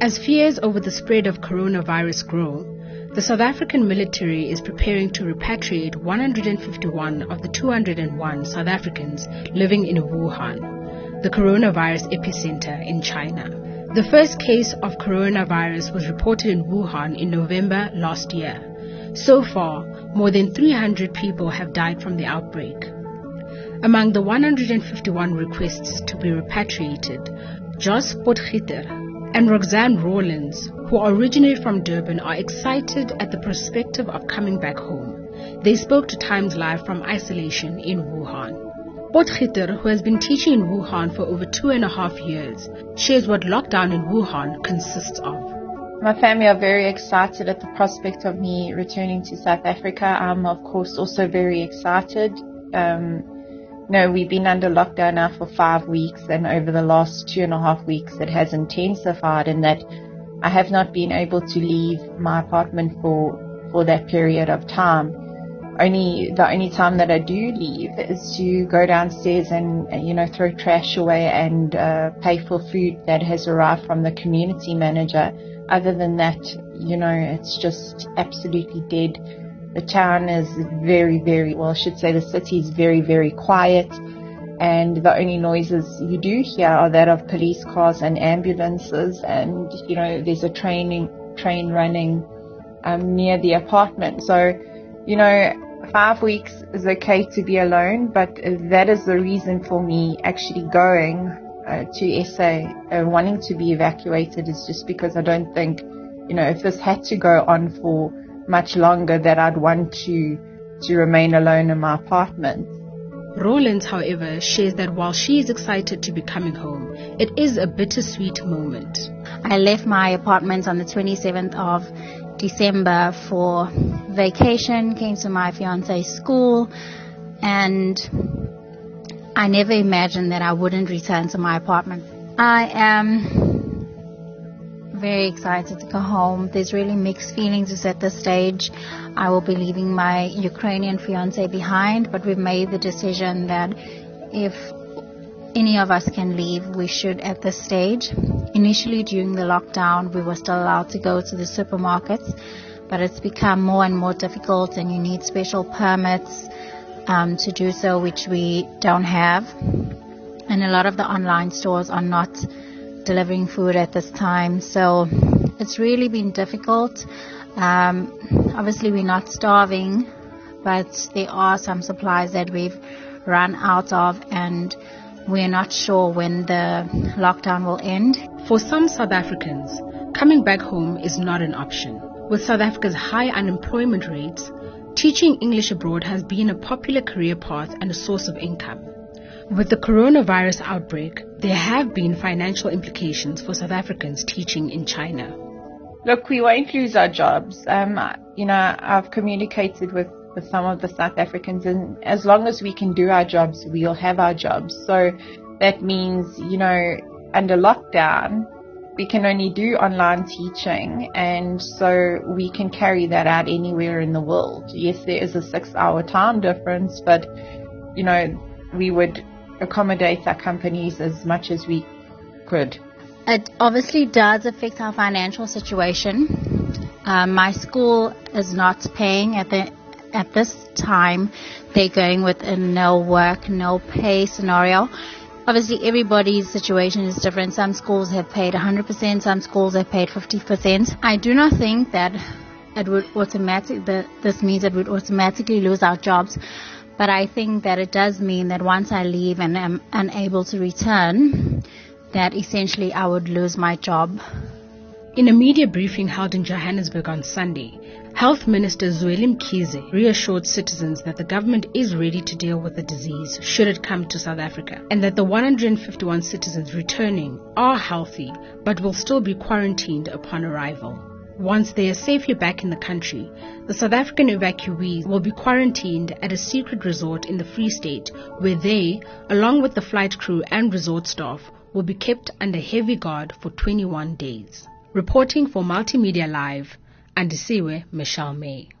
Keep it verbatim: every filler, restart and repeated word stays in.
As fears over the spread of coronavirus grow, the South African military is preparing to repatriate one hundred fifty-one of the two hundred one South Africans living in Wuhan, the coronavirus epicenter in China. The first case of coronavirus was reported in Wuhan in November last year. So far, more than three hundred people have died from the outbreak. Among the one hundred fifty-one requests to be repatriated, Jos Potgieter and Roxanne Rawlins, who originate from Durban, are excited at the perspective of coming back home. They spoke to Times Live from isolation in Wuhan. Potgieter, who has been teaching in Wuhan for over two and a half years, shares what lockdown in Wuhan consists of. My family are very excited at the prospect of me returning to South Africa. I'm, of course, also very excited. Um, No, we've been under lockdown now for five weeks, and over the last two and a half weeks it has intensified in that I have not been able to leave my apartment for, for that period of time. Only the only time that I do leave is to go downstairs and, you know, throw trash away and uh, pay for food that has arrived from the community manager. Other than that, you know, it's just absolutely dead. The town is very, very, well, I should say the city is very, very quiet, and the only noises you do hear are that of police cars and ambulances, and, you know, there's a training, train running um, near the apartment. So, you know, five weeks is okay to be alone, but that is the reason for me actually going uh, to S A, uh, wanting to be evacuated, is just because I don't think, you know, if this had to go on for much longer, that I'd want to to remain alone in my apartment. Rawlins, however, shares that while she is excited to be coming home, it is a bittersweet moment. I left my apartment on the twenty-seventh of December for vacation, came to my fiance's school, and I never imagined that I wouldn't return to my apartment. I am very excited to go home. There's really mixed feelings at this stage. I will be leaving my Ukrainian fiance behind, but we've made the decision that if any of us can leave, we should at this stage. Initially, during the lockdown, we were still allowed to go to the supermarkets, but it's become more and more difficult, and you need special permits um, to do so, which we don't have. And a lot of the online stores are not delivering food at this time, so it's really been difficult. Um, obviously we're not starving, but there are some supplies that we've run out of, and we're not sure when the lockdown will end. For some South Africans, coming back home is not an option. With South Africa's high unemployment rates, teaching English abroad has been a popular career path and a source of income. With the coronavirus outbreak, there have been financial implications for South Africans teaching in China. Look, we won't lose our jobs. Um, you know, I've communicated with, with some of the South Africans, and as long as we can do our jobs, we'll have our jobs. So that means, you know, under lockdown, we can only do online teaching, and so we can carry that out anywhere in the world. Yes, there is a six-hour time difference, but, you know, we would accommodate our companies as much as we could. It obviously does affect our financial situation. Um, my school is not paying at the at this time. They're going with a no work, no pay scenario. Obviously, everybody's situation is different. Some schools have paid one hundred percent, some schools have paid fifty percent. I do not think that it would automatic that this means that we'd automatically lose our jobs. But I think that it does mean that once I leave and am unable to return, that essentially I would lose my job. In a media briefing held in Johannesburg on Sunday, Health Minister Zweli Mkhize reassured citizens that the government is ready to deal with the disease should it come to South Africa, and that the one hundred fifty-one citizens returning are healthy but will still be quarantined upon arrival. Once they are safely back in the country, the South African evacuees will be quarantined at a secret resort in the Free State, where they, along with the flight crew and resort staff, will be kept under heavy guard for twenty-one days. Reporting for Multimedia Live, Andisiwe Michelle May.